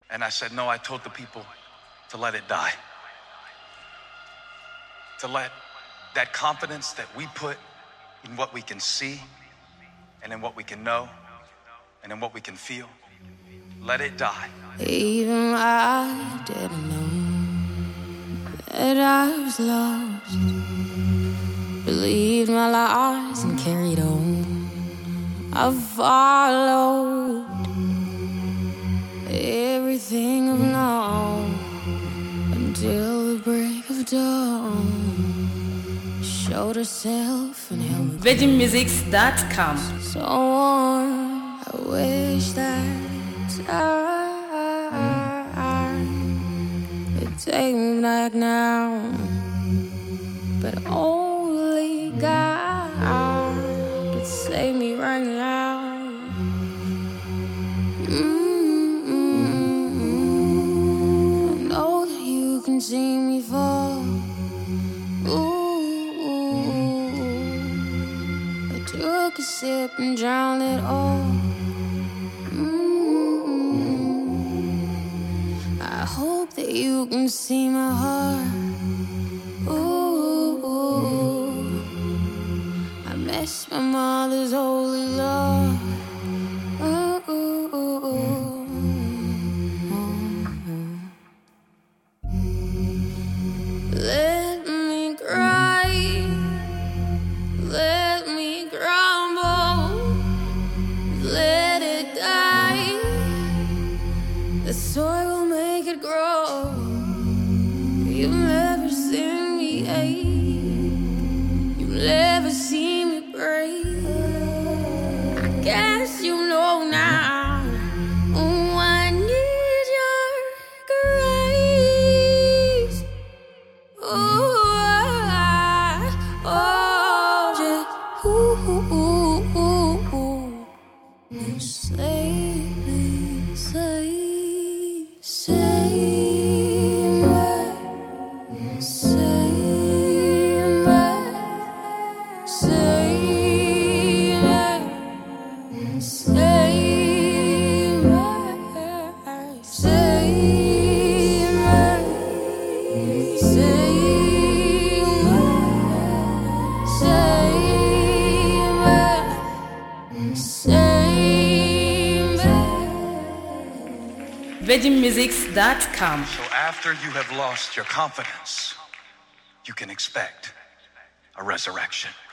And I said, no, I told the people to let it die. To let that confidence that we put in what we can see and in what we can know and in what we can feel, let it die. Even I didn't know that I was lost. Believed my lies and carried on. I followed everything I've known until the break of dawn showed herself and held me. VeggieMusics.com. So warm, I wish that time would take me back now, but only God could save me right now. I know that you can see me fall. I took a sip and drowned it all. I hope that you can see my heart. I miss my mother's holy love. Let me cry, let me crumble, let it die. The soil will make it grow. You've never seen me ache, you've never seen me break. I guess you know now. Oh, I need your grace. Just save me, save me, save me, save me, save me, save VeggieMusics.com. So after you have lost your confidence, you can expect a resurrection.